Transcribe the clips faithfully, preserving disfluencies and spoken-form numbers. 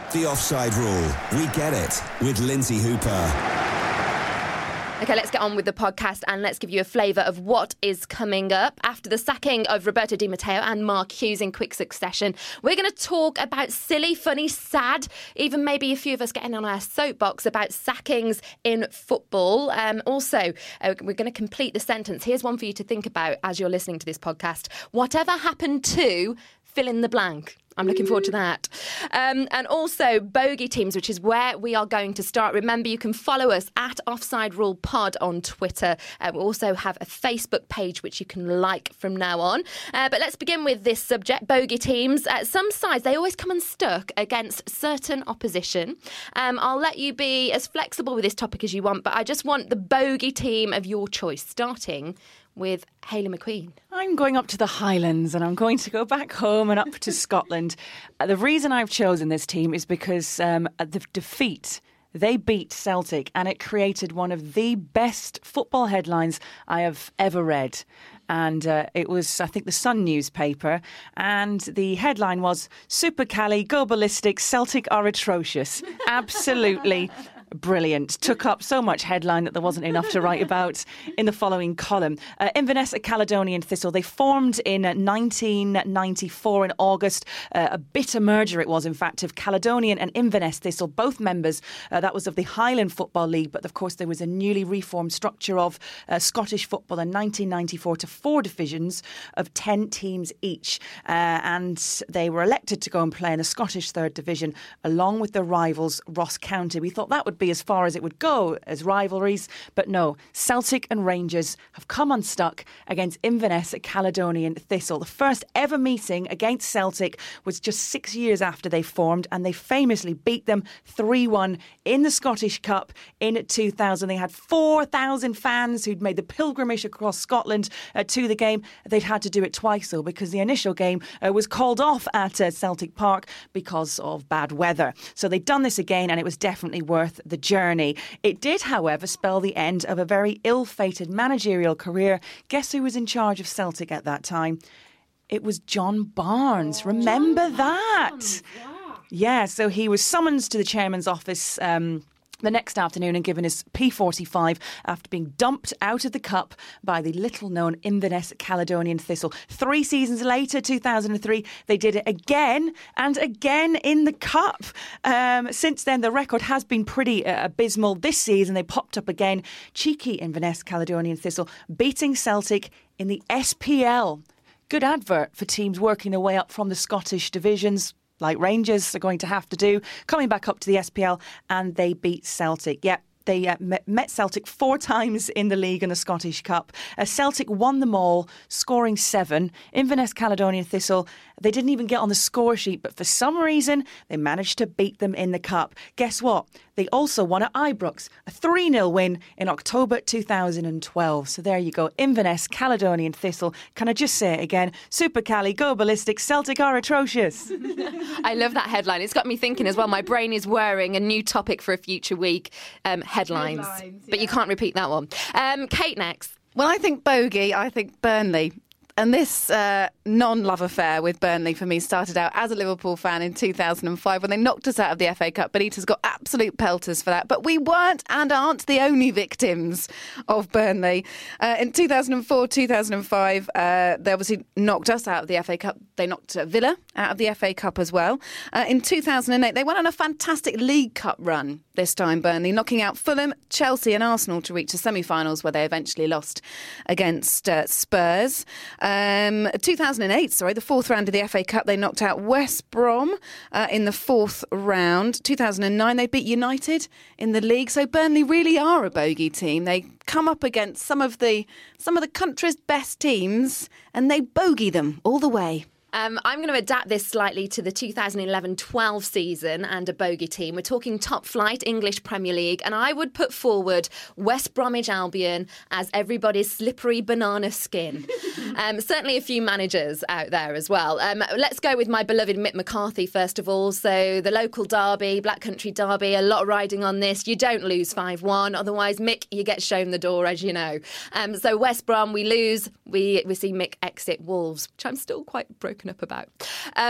The Offside Rule. We get it. With Lindsay Hooper. OK, let's get on with the podcast and let's give you a flavour of what is coming up. After the sacking of Roberto Di Matteo and Mark Hughes in quick succession, we're going to talk about silly, funny, sad, even maybe a few of us getting on our soapbox about sackings in football. Um, also, uh, we're going to complete the sentence. Here's one for you to think about as you're listening to this podcast. Whatever happened to fill in the blank? I'm looking forward to that. Um, and also bogey teams, which is where we are going to start. Remember, you can follow us at Offside Rule Pod on Twitter. Uh, we also have a Facebook page which you can like from now on. Uh, but let's begin with this subject, bogey teams. Uh, some sides, they always come unstuck against certain opposition. Um, I'll let you be as flexible with this topic as you want, but I just want the bogey team of your choice, starting with Hayley McQueen. I'm going up to the Highlands and I'm going to go back home and up to Scotland. Uh, the reason I've chosen this team is because um, at the defeat, they beat Celtic and it created one of the best football headlines I have ever read. And uh, it was, I think, the Sun newspaper. And the headline was, Super Cali, go ballistic, Celtic are atrocious. Absolutely brilliant. Took up so much headline that there wasn't enough to write about in the following column. Uh, Inverness, a Caledonian Thistle. They formed in nineteen ninety-four in August. Uh, a bitter merger it was, in fact, of Caledonian and Inverness Thistle, both members. Uh, that was of the Highland Football League. But, of course, there was a newly reformed structure of uh, Scottish football in nineteen ninety-four to four divisions of ten teams each. Uh, and they were elected to go and play in the Scottish Third Division along with their rivals, Ross County. We thought that would be as far as it would go as rivalries, but no, Celtic and Rangers have come unstuck against Inverness at Caledonian Thistle. The first ever meeting against Celtic was just six years after they formed, and they famously beat them three one in the Scottish Cup in two thousand. They had four thousand fans who'd made the pilgrimage across Scotland uh, to the game. They'd had to do it twice though, because the initial game uh, was called off at uh, Celtic Park because of bad weather. So they'd done this again, and it was definitely worth the journey. It did, however, spell the end of a very ill-fated managerial career. Guess who was in charge of Celtic at that time? It was John Barnes. Oh, Remember John that? Barnes, yeah. yeah, so he was summoned to the chairman's office um the next afternoon and given his P forty-five after being dumped out of the cup by the little-known Inverness Caledonian Thistle. Three seasons later, two thousand three, they did it again and again in the cup. Um, since then, the record has been pretty uh, abysmal. This season, they popped up again. Cheeky Inverness Caledonian Thistle beating Celtic in the S P L. Good advert for teams working their way up from the Scottish divisions, like Rangers are going to have to do, coming back up to the S P L, and they beat Celtic. Yeah, they uh, met Celtic four times in the league and the Scottish Cup. Uh, Celtic won them all, scoring seven. Inverness Caledonian Thistle, they didn't even get on the score sheet, but for some reason, they managed to beat them in the Cup. Guess what? They also won at Ibrox, a three nil win in October two thousand twelve. So there you go, Inverness Caledonian Thistle. Can I just say it again? Super Cali, go ballistic, Celtic are atrocious. I love that headline. It's got me thinking as well. My brain is whirring a new topic for a future week, um, headlines. headlines yeah. But you can't repeat that one. Um, Kate, next. Well, I think bogey, I think Burnley. And this uh, non-love affair with Burnley for me started out as a Liverpool fan in two thousand five when they knocked us out of the F A Cup. Benitez got absolute pelters for that. But we weren't and aren't the only victims of Burnley. Uh, in two thousand four, two thousand five, uh, they obviously knocked us out of the F A Cup. They knocked uh, Villa out of the F A Cup as well. Uh, in two thousand eight, they went on a fantastic League Cup run this time, Burnley, knocking out Fulham, Chelsea and Arsenal to reach the semi-finals where they eventually lost against uh, Spurs. Um, two thousand eight, sorry, the fourth round of the F A Cup, they knocked out West Brom uh, in the fourth round. two thousand nine, they beat United in the league. So Burnley really are a bogey team. They come up against some of the some of the country's best teams and they bogey them all the way. Um, I'm going to adapt this slightly to the two thousand eleven twelve season and a bogey team. We're talking top flight English Premier League, and I would put forward West Bromwich Albion as everybody's slippery banana skin. um, certainly a few managers out there as well. Um, let's go with my beloved Mick McCarthy first of all. So the local derby, Black Country derby, a lot riding on this. You don't lose five one, otherwise Mick, you get shown the door, as you know. Um, so West Brom, we lose, we, we see Mick exit Wolves, which I'm still quite broken up about. Um,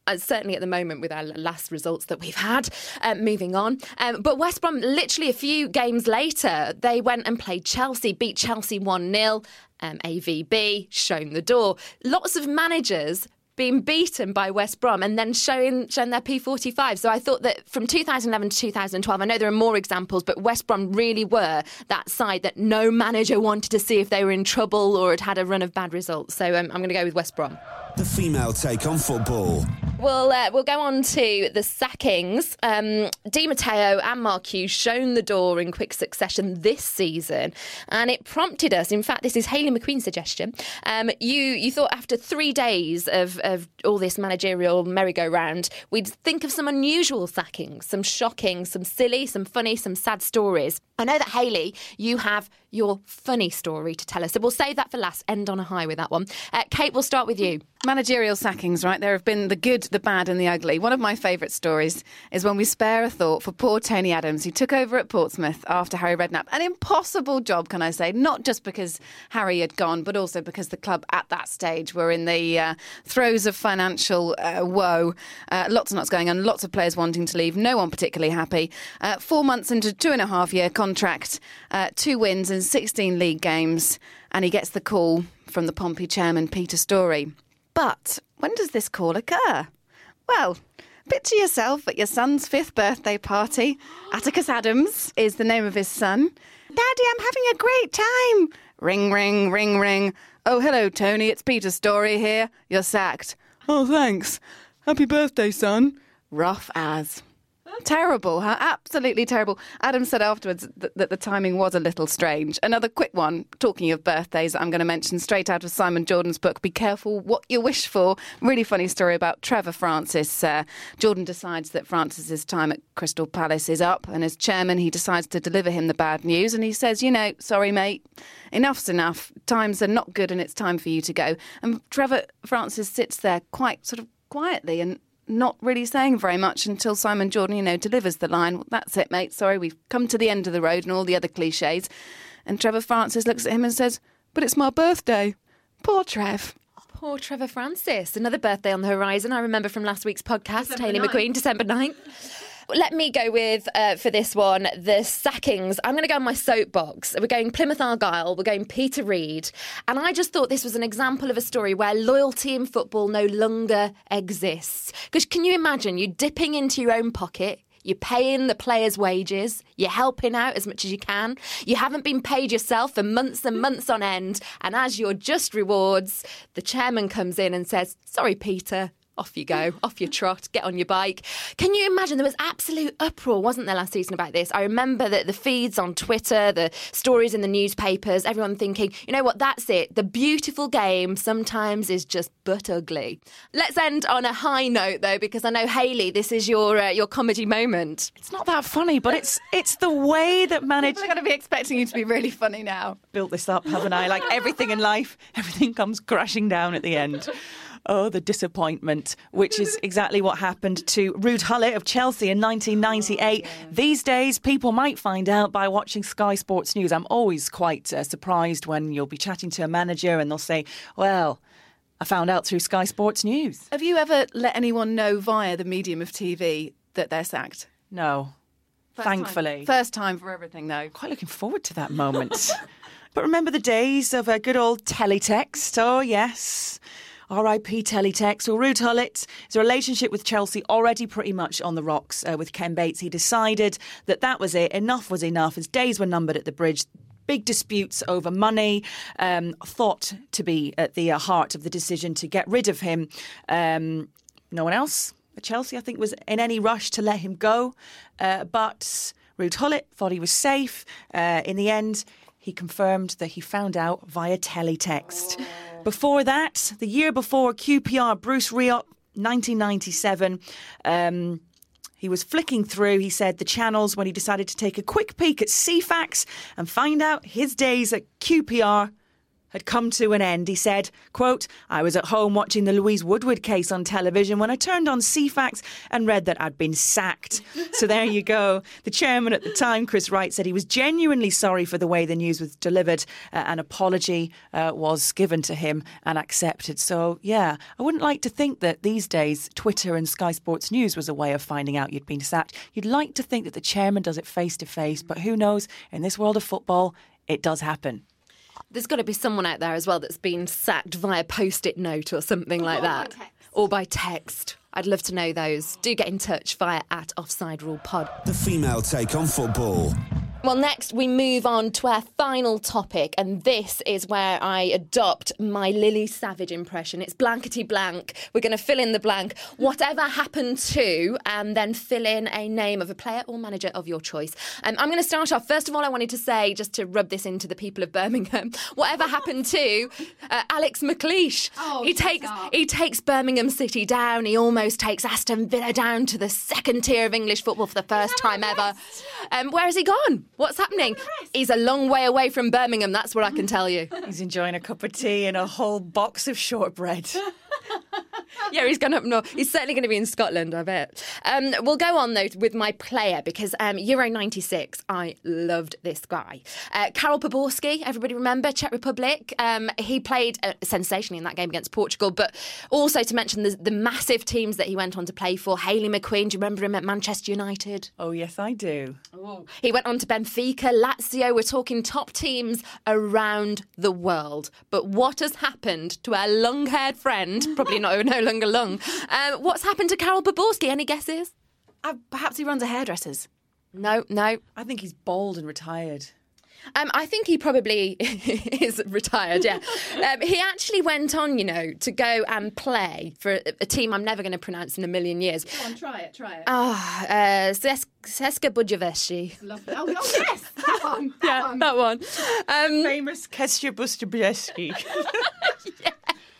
uh, certainly at the moment with our last results that we've had. Uh, moving on. Um, but West Brom, literally a few games later, they went and played Chelsea, beat Chelsea one nil. Um, A V B, shown the door. Lots of managers being beaten by West Brom and then showing, showing their P forty-five. So I thought that from two thousand eleven to two thousand twelve, I know there are more examples, but West Brom really were that side that no manager wanted to see if they were in trouble or had had a run of bad results. So um, I'm going to go with West Brom. The female take on football. We'll, uh, we'll go on to the sackings. Um, Di Matteo and Mark Hughes shown the door in quick succession this season, and it prompted us. In fact, this is Hayley McQueen's suggestion. Um, you you thought after three days of, of all this managerial merry-go-round, we'd think of some unusual sackings, some shocking, some silly, some funny, some sad stories. I know that, Hayley, you have your funny story to tell us, so we'll save that for last. End on a high with that one. Uh, Kate, we'll start with you. Managerial sackings, right? There have been the good, the bad and the ugly. One of my favourite stories is when we spare a thought for poor Tony Adams, who took over at Portsmouth after Harry Redknapp. An impossible job, can I say, not just because Harry had gone, but also because the club at that stage were in the uh, throes of financial uh, woe. Uh, lots and lots going on, lots of players wanting to leave, no one particularly happy. Uh, four months into a two and a half year contract, uh, two wins in sixteen league games, and he gets the call from the Pompey chairman, Peter Storey. But when does this call occur? Well, picture yourself at your son's fifth birthday party. Atticus Adams is the name of his son. Daddy, I'm having a great time. Ring, ring, ring, ring. Oh, hello, Tony. It's Peter Storey here. You're sacked. Oh, thanks. Happy birthday, son. Rough as. Terrible, huh? Absolutely terrible. Adam said afterwards that, that the timing was a little strange. Another quick one, talking of birthdays, I'm going to mention straight out of Simon Jordan's book, Be Careful What You Wish For. Really funny story about Trevor Francis. Uh, Jordan decides that Francis's time at Crystal Palace is up, and as chairman, he decides to deliver him the bad news. And he says, you know, sorry, mate, enough's enough. Times are not good and it's time for you to go. And Trevor Francis sits there quite sort of quietly and not really saying very much until Simon Jordan, you know, delivers the line, that's it, mate, sorry, we've come to the end of the road and all the other cliches. And Trevor Francis looks at him and says, but it's my birthday. Poor Trev. Poor Trevor Francis. Another birthday on the horizon, I remember from last week's podcast, Hayley McQueen, December ninth. Let me go with, uh, for this one, the sackings. I'm going to go on my soapbox. We're going Plymouth Argyle, we're going Peter Reid. And I just thought this was an example of a story where loyalty in football no longer exists. Because can you imagine you dipping into your own pocket, you're paying the players' wages, you're helping out as much as you can, you haven't been paid yourself for months and months on end, and as your just rewards, the chairman comes in and says, sorry, Peter, off you go, off your trot, get on your bike. Can you imagine? There was absolute uproar, wasn't there, last season about this? I remember that the feeds on Twitter, the stories in the newspapers, everyone thinking, you know what, that's it. The beautiful game sometimes is just but ugly. Let's end on a high note, though, because I know, Hayley, this is your uh, your comedy moment. It's not that funny, but it's it's the way that managed... People are going to be expecting you to be really funny now. Built this up, haven't I? Like everything in life, everything comes crashing down at the end. Oh, the disappointment, which is exactly what happened to Ruud Gullit of Chelsea in nineteen ninety-eight. Oh, yeah. These days, people might find out by watching Sky Sports News. I'm always quite uh, surprised when you'll be chatting to a manager and they'll say, well, I found out through Sky Sports News. Have you ever let anyone know via the medium of T V that they're sacked? No, First thankfully. Time. First time for everything, though. Quite looking forward to that moment. But remember the days of a good old teletext? Oh, yes. R I P Teletext. Well, Ruud Gullit, his relationship with Chelsea already pretty much on the rocks uh, with Ken Bates. He decided that that was it. Enough was enough. His days were numbered at the Bridge. Big disputes over money, um, thought to be at the uh, heart of the decision to get rid of him. Um, no one else at Chelsea, I think, was in any rush to let him go. Uh, but Ruud Gullit thought he was safe. Uh, in the end, he confirmed that he found out via teletext. Oh. Before that, the year before, Q P R, Bruce Rioch, nineteen ninety-seven, um, he was flicking through, he said, the channels when he decided to take a quick peek at C FAX and find out his days at Q P R had come to an end. He said, quote, I was at home watching the Louise Woodward case on television when I turned on C FAX and read that I'd been sacked. So there you go. The chairman at the time, Chris Wright, said he was genuinely sorry for the way the news was delivered. Uh, an apology uh, was given to him and accepted. So, yeah, I wouldn't like to think that these days Twitter and Sky Sports News was a way of finding out you'd been sacked. You'd like to think that the chairman does it face to face, but who knows? In this world of football, it does happen. There's got to be someone out there as well that's been sacked via post-it note or something like that. Or by text. I'd love to know those. Do get in touch via at Offside Rule Pod. The female take on football. Well, next we move on to our final topic, and this is where I adopt my Lily Savage impression. It's blankety blank. We're going to fill in the blank. Whatever happened to, and then fill in a name of a player or manager of your choice. Um, I'm going to start off. First of all, I wanted to say, just to rub this into the people of Birmingham, whatever happened to uh, Alex McLeish? Oh, he takes he takes Birmingham City down. He almost takes Aston Villa down to the second tier of English football for the first time ever. Um, where has he gone? What's happening? He's a long way away from Birmingham, that's what I can tell you. He's enjoying a cup of tea and a whole box of shortbread. Yeah, he's gone up north. He's certainly going to be in Scotland, I bet. Um, we'll go on, though, with my player, because um, Euro ninety-six, I loved this guy. Uh, Karol Poborski, everybody remember, Czech Republic. Um, he played uh, sensationally in that game against Portugal, but also to mention the, the massive teams that he went on to play for. Hayley McQueen, do you remember him at Manchester United? Oh, yes, I do. Ooh. He went on to Benfica, Lazio. We're talking top teams around the world. But what has happened to our long-haired friend, probably no, no longer long, um, what's happened to Karol Poborski? Any guesses? Uh, perhaps he runs a hairdresser's. No, no. I think he's bald and retired. Um, I think he probably is retired, yeah. um, he actually went on, you know, to go and play for a, a team I'm never going to pronounce in a million years. Go on, try it, try it. Ah, oh, uh, Ceska Budjovic. Lovely. Oh, oh, yes, that one. That Yeah, one. that one. Um, Famous Kestia Bustobieski. yes.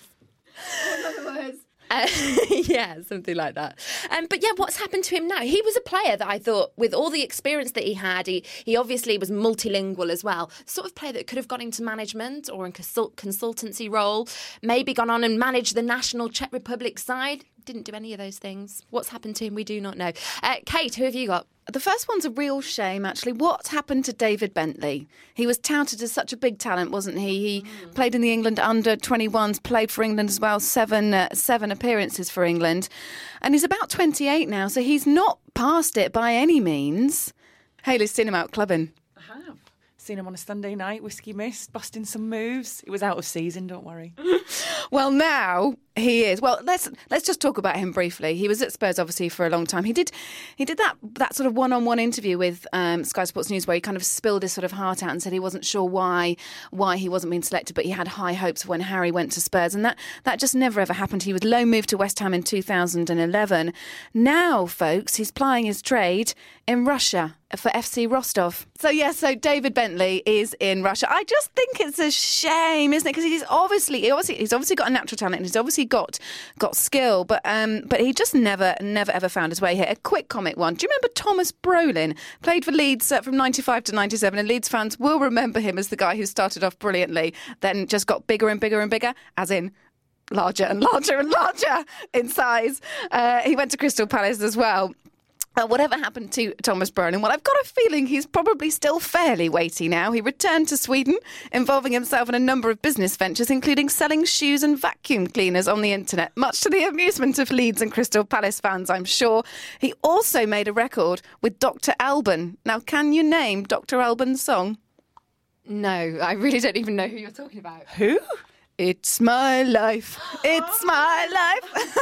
Uh, yeah, something like that. Um, but yeah, what's happened to him now? He was a player that I thought, with all the experience that he had, he, he obviously was multilingual as well. Sort of player that could have gone into management or in consult- consultancy role, maybe gone on and managed the national Czech Republic side. Didn't do any of those things. What's happened to him, we do not know. Uh, Kate, who have you got? The first one's a real shame, actually. What happened to David Bentley? He was touted as such a big talent, wasn't he? He mm. played in the England under twenty-ones, played for England as well, seven uh, seven appearances for England. And he's about twenty-eight now, so he's not past it by any means. Hayley's seen him out clubbing. I have. Seen him on a Sunday night, whiskey mist, busting some moves. It was out of season, don't worry. Well, now he is. Well, let's let's just talk about him briefly. He was at Spurs, obviously, for a long time. He did he did that that sort of one-on-one interview with um, Sky Sports News where he kind of spilled his sort of heart out and said he wasn't sure why why he wasn't being selected, but he had high hopes when Harry went to Spurs, and that that just never ever happened. He was loan moved to West Ham in two thousand eleven. Now, folks, he's plying his trade in Russia for F C Rostov. So yes, so David Bentley is in Russia. I just think it's a shame, isn't it? Because he's obviously, he obviously he's obviously got a natural talent and he's obviously got got skill, but um, but he just never never ever found his way here. A quick comic one. Do you remember Thomas Brolin? Played for Leeds uh, from ninety-five to ninety-seven, and Leeds fans will remember him as the guy who started off brilliantly, then just got bigger and bigger and bigger, as in larger and larger and larger in size. Uh, he went to Crystal Palace as well. Uh, whatever happened to Thomas Brolin? Well, I've got a feeling he's probably still fairly weighty now. He returned to Sweden, involving himself in a number of business ventures, including selling shoes and vacuum cleaners on the internet, much to the amusement of Leeds and Crystal Palace fans, I'm sure. He also made a record with Doctor Alban. Now, can you name Doctor Alban's song? No, I really don't even know who you're talking about. Who? It's my life. It's my life.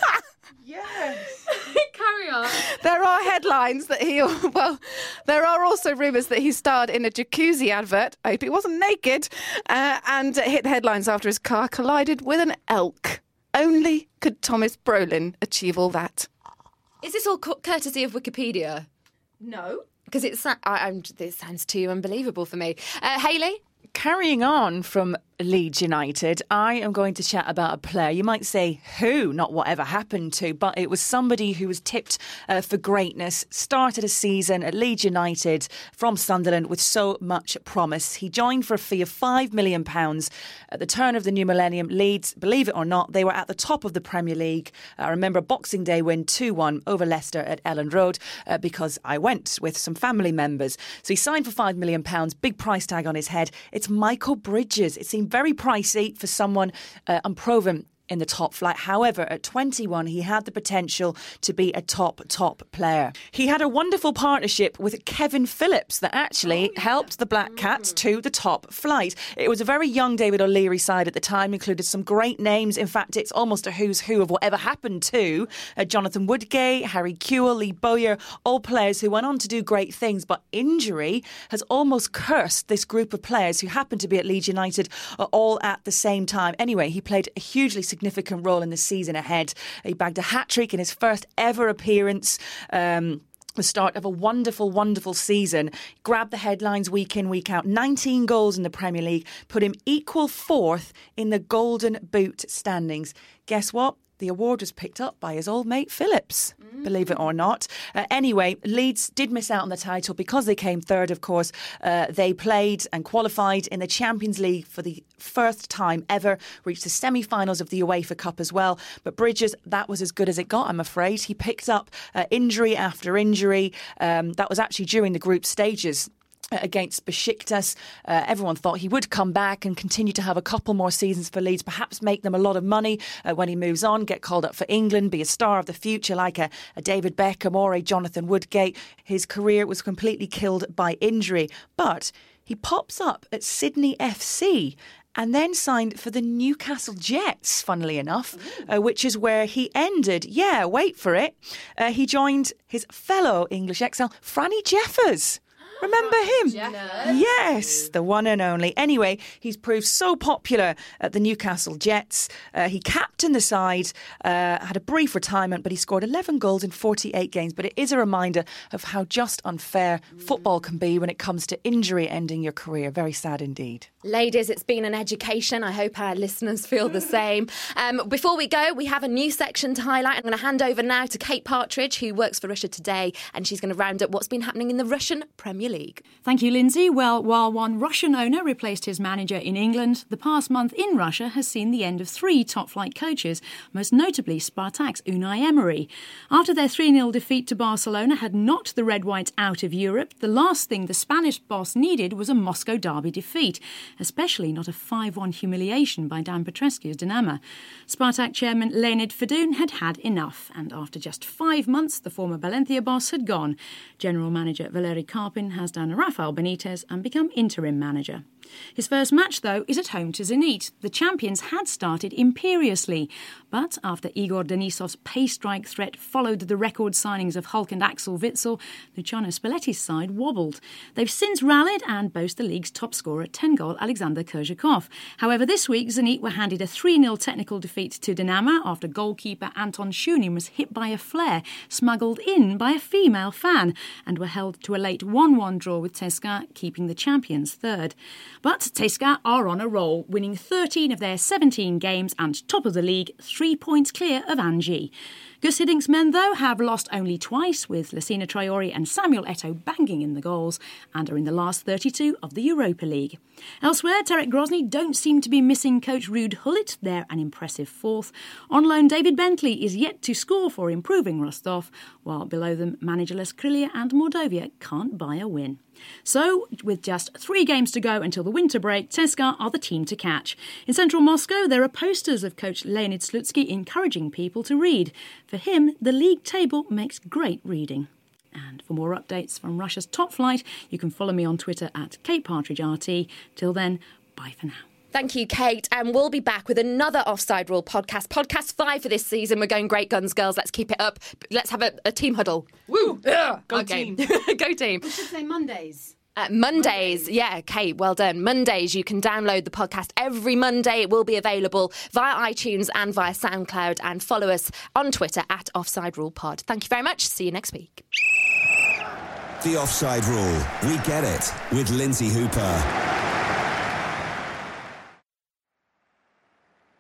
Yes. Carry on. There are headlines that he, well, there are also rumours that he starred in a jacuzzi advert. I hope he wasn't naked. Uh, and hit headlines after his car collided with an elk. Only could Thomas Brolin achieve all that. Is this all courtesy of Wikipedia? No. Because it's, I, I'm, this sounds too unbelievable for me. Uh, Hayley? Carrying on from Leeds United, I am going to chat about a player. You might say who, not whatever happened to, but it was somebody who was tipped uh, for greatness, started a season at Leeds United from Sunderland with so much promise. He joined for a fee of five million pounds at the turn of the new millennium. Leeds, believe it or not, they were at the top of the Premier League. I remember Boxing Day win two one over Leicester at Elland Road uh, because I went with some family members. So he signed for five million pounds, big price tag on his head. It's Michael Bridges. It seemed very pricey for someone uh, unproven in the top flight. However, at twenty-one, he had the potential to be a top, top player. He had a wonderful partnership with Kevin Phillips that actually oh, yeah. helped the Black Cats mm. to the top flight. It was a very young David O'Leary side at the time, included some great names. In fact, it's almost a who's who of whatever happened to uh, Jonathan Woodgate, Harry Kewell, Lee Bowyer, all players who went on to do great things. But injury has almost cursed this group of players who happened to be at Leeds United uh, all at the same time. Anyway, he played a hugely significant significant role in the season ahead. He bagged a hat-trick in his first ever appearance. Um, the start of a wonderful, wonderful season. Grabbed the headlines week in, week out. nineteen goals in the Premier League. Put him equal fourth in the Golden Boot standings. Guess what? The award was picked up by his old mate Phillips, mm. believe it or not. Uh, anyway, Leeds did miss out on the title because they came third, of course. Uh, they played and qualified in the Champions League for the first time ever, reached the semi-finals of the UEFA Cup as well. But Bridges, that was as good as it got, I'm afraid. He picked up uh, injury after injury. Um, that was actually during the group stages. Against Besiktas. Uh, everyone thought he would come back and continue to have a couple more seasons for Leeds, perhaps make them a lot of money uh, when he moves on, get called up for England, be a star of the future like a, a David Beckham or a Jonathan Woodgate. His career was completely killed by injury. But he pops up at Sydney F C and then signed for the Newcastle Jets, funnily enough, uh, which is where he ended. Yeah, wait for it. Uh, he joined his fellow English exile, Franny Jeffers. Remember him? Yes, the one and only. Anyway, he's proved so popular at the Newcastle Jets. Uh, he captained the side, uh, had a brief retirement, but he scored eleven goals in forty-eight games. But it is a reminder of how just unfair football can be when it comes to injury ending your career. Very sad indeed. Ladies, it's been an education. I hope our listeners feel the same. Um, before we go, we have a new section to highlight. I'm going to hand over now to Kate Partridge, who works for Russia Today, and she's going to round up what's been happening in the Russian Premier League. Thank you, Lindsay. Well, while one Russian owner replaced his manager in England, the past month in Russia has seen the end of three top-flight coaches, most notably Spartak's Unai Emery. After their three nil defeat to Barcelona had knocked the Red-Whites out of Europe, the last thing the Spanish boss needed was a Moscow derby defeat, especially not a five one humiliation by Dan Petrescu's Dinamo. Spartak chairman Leonid Fedun had had enough, and after just five months, the former Valencia boss had gone. General manager Valery Karpin has done Rafael Benitez and become interim manager. His first match, though, is at home to Zenit. The champions had started imperiously, but after Igor Denisov's pay strike threat followed the record signings of Hulk and Axel Witsel, Luciano Spalletti's side wobbled. They've since rallied and boast the league's top scorer, ten-goal Alexander Kurzhakov. However, this week, Zenit were handed a three nil technical defeat to Dinamo after goalkeeper Anton Shunin was hit by a flare smuggled in by a female fan and were held to a late one one draw with Teska, keeping the champions third. But Teska are on a roll, winning thirteen of their seventeen games and top of the league, three points clear of Anji. Gus Hiddink's men, though, have lost only twice, with Lassina Traore and Samuel Eto'o banging in the goals, and are in the last thirty-two of the Europa League. Elsewhere, Terek Grozny don't seem to be missing coach Ruud Gullit. They're an impressive fourth. On loan, David Bentley is yet to score for improving Rostov, while below them, managerless Krylia and Mordovia can't buy a win. So, with just three games to go until the winter break, Teska are the team to catch. In central Moscow, there are posters of coach Leonid Slutsky encouraging people to read. For him, the league table makes great reading. And for more updates from Russia's top flight, you can follow me on Twitter at Kate Partridge R T. Till then, bye for now. Thank you, Kate. And we'll be back with another Offside Rule podcast. Podcast five for this season. We're going great guns, girls. Let's keep it up. Let's have a, a team huddle. Woo! Yeah. Go okay. team. Go team. We should say Mondays. Uh, Mondays. Mondays, yeah, Kate, well done. Mondays, you can download the podcast every Monday. It will be available via iTunes and via SoundCloud. And follow us on Twitter at Offside Rule Pod. Thank you very much. See you next week. The Offside Rule. We get it. With Lindsay Hooper.